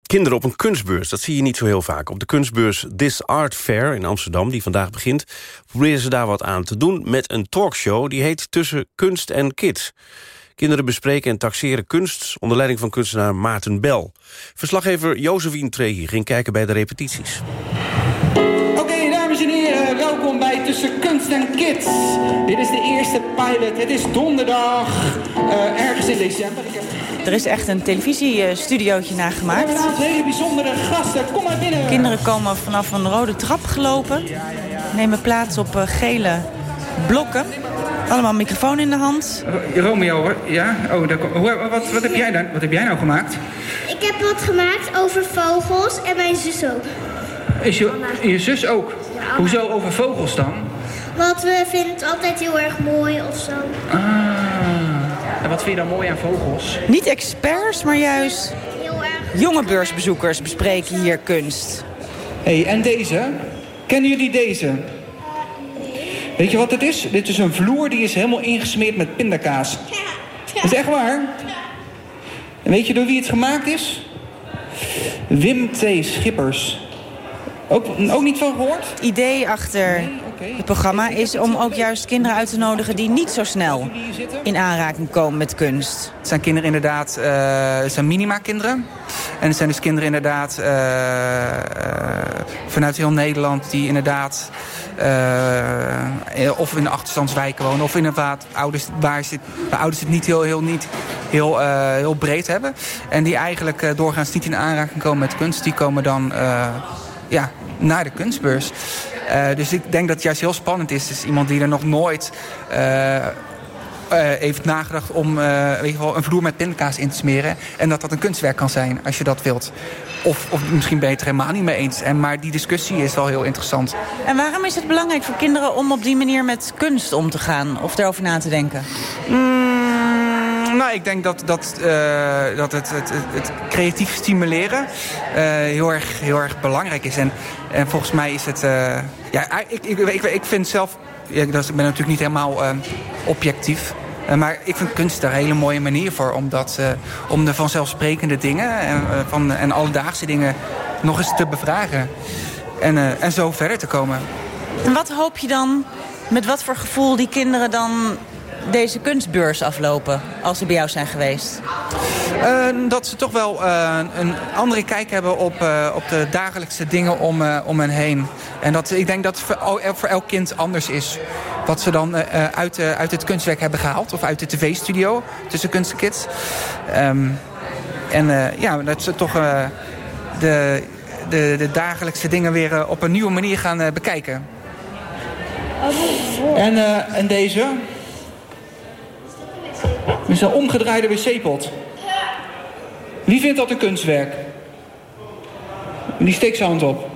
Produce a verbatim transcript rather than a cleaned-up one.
Kinderen op een kunstbeurs, dat zie je niet zo heel vaak. Op de kunstbeurs This Art Fair in Amsterdam, die vandaag begint, proberen ze daar wat aan te doen met een talkshow die heet Tussen Kunst en Kids. Kinderen bespreken en taxeren kunst onder leiding van kunstenaar Maarten Bel. Verslaggever Josephine Trehi ging kijken bij de repetities. Oké, okay, dames en heren, welkom bij Tussen Kunst en Kids. Dit is de eerste pilot. Het is donderdag, uh, ergens in december. Ik heb... Er is echt een televisiestudiootje nagemaakt. We hebben een hele bijzondere gasten. Kom maar binnen. Kinderen komen vanaf een rode trap gelopen. Nemen plaats op uh, gele blokken. Allemaal een microfoon in de hand. Uh, Romeo, hoor. Ja? Oh, daar, wat, wat, wat, heb jij dan, wat heb jij nou gemaakt? Ik heb wat gemaakt over vogels en mijn zus ook. Is je, je zus ook? Ja, hoezo over vogels dan? Want we vinden het altijd heel erg mooi of zo. Ah. En wat vind je dan mooi aan vogels? Niet experts, maar juist heel erg jonge beursbezoekers bespreken hier kunst. Hé, hey, en deze? Kennen jullie deze? Uh, nee. Weet je wat dit is? Dit is een vloer die is helemaal ingesmeerd met pindakaas. Ja. Ja. Dat is echt waar? Ja. En weet je door wie het gemaakt is? Wim T. Schippers. Ook, ook niet van gehoord? Het idee achter nee, okay. het programma is om ook juist kinderen uit te nodigen die niet zo snel in aanraking komen met kunst. Het zijn kinderen inderdaad, uh, het zijn minima-kinderen. En het zijn dus kinderen inderdaad uh, uh, vanuit heel Nederland die inderdaad uh, of in de achterstandswijken wonen of inderdaad ouders waar, zit, waar ouders het niet heel, heel, niet heel, uh, heel breed hebben. En die eigenlijk uh, doorgaans niet in aanraking komen met kunst. Die komen dan uh, ja, naar de kunstbeurs. Uh, dus ik denk dat het juist heel spannend is. Dus iemand die er nog nooit uh, uh, heeft nagedacht om uh, weet je wel, een vloer met pindakaas in te smeren. En dat dat een kunstwerk kan zijn als je dat wilt. Of, of misschien ben je het er helemaal niet mee eens. En, maar die discussie is wel heel interessant. En waarom is het belangrijk voor kinderen om op die manier met kunst om te gaan? Of erover na te denken? Mm, nou, ik denk dat, dat, uh, dat het, het, het creatief stimuleren uh, heel, erg, heel erg belangrijk is. En, en volgens mij is het... Uh, ja, ik, ik, ik, ik vind zelf... Ja, ik ben natuurlijk niet helemaal uh, objectief. Uh, maar ik vind kunst daar een hele mooie manier voor. Omdat, uh, om de vanzelfsprekende dingen en, uh, van, en alledaagse dingen nog eens te bevragen. En, uh, en zo verder te komen. En wat hoop je dan, met wat voor gevoel die kinderen dan deze kunstbeurs aflopen als ze bij jou zijn geweest? Uh, dat ze toch wel uh, een andere kijk hebben op, uh, op de dagelijkse dingen om, uh, om hen heen. En dat, ik denk dat het voor, voor elk kind anders is. Wat ze dan uh, uit, uh, uit het kunstwerk hebben gehaald. Of uit de tv-studio tussen Kunst en Kids. Um, en uh, ja, dat ze toch uh, de, de, de dagelijkse dingen weer uh, op een nieuwe manier gaan uh, bekijken. En, uh, en deze? Dit is een omgedraaide wc-pot. Wie vindt dat een kunstwerk? Die steekt zijn hand op.